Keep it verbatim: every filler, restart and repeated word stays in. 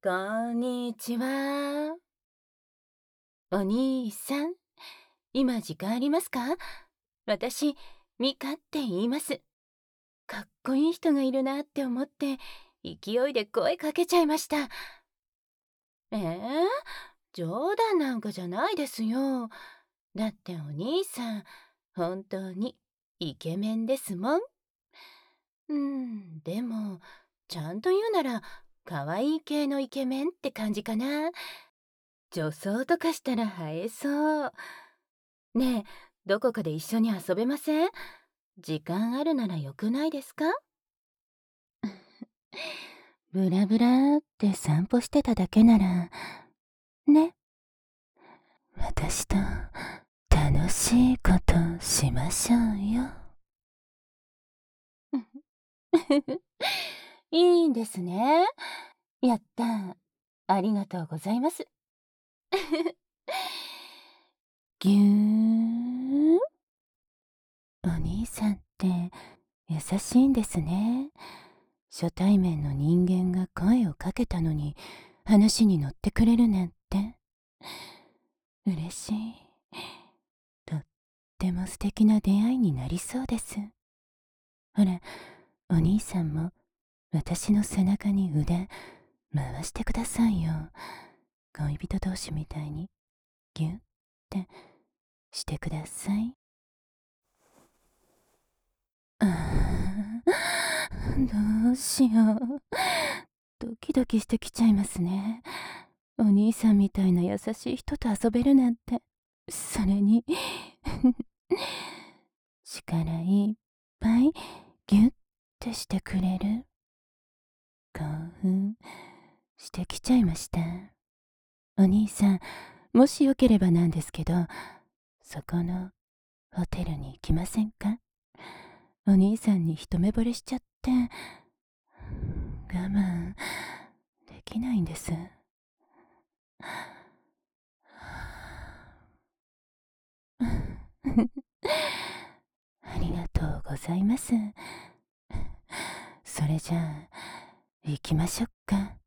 こんにちは。お兄さん、今時間ありますか？私、ミカって言います。かっこいい人がいるなって思って、勢いで声かけちゃいました。えー、冗談なんかじゃないですよ。だってお兄さん、本当にイケメンですもん。うん、でも、ちゃんと言うなら、可愛い系のイケメンって感じかな。女装とかしたら映えそう。ねえ、どこかで一緒に遊べません？時間あるならよくないですか？ブラブラって散歩してただけなら、ね、私と楽しいことしましょうよ。いいんですね。やった。ありがとうございます。ぎゅー。お兄さんって優しいんですね。初対面の人間が声をかけたのに話に乗ってくれるなんて嬉しい。とっても素敵な出会いになりそうです。ほら、お兄さんも私の背中に腕回してくださいよ。恋人同士みたいにギュッてしてください。ああ、どうしよう。ドキドキしてきちゃいますね。お兄さんみたいな優しい人と遊べるなんて。それに力いっぱいギュッてしてくれる。興奮してきちゃいました。お兄さん、もしよければなんですけど、そこのホテルに行きませんか？お兄さんに一目惚れしちゃって、我慢できないんです。ありがとうございます。それじゃあ、行きましょうか。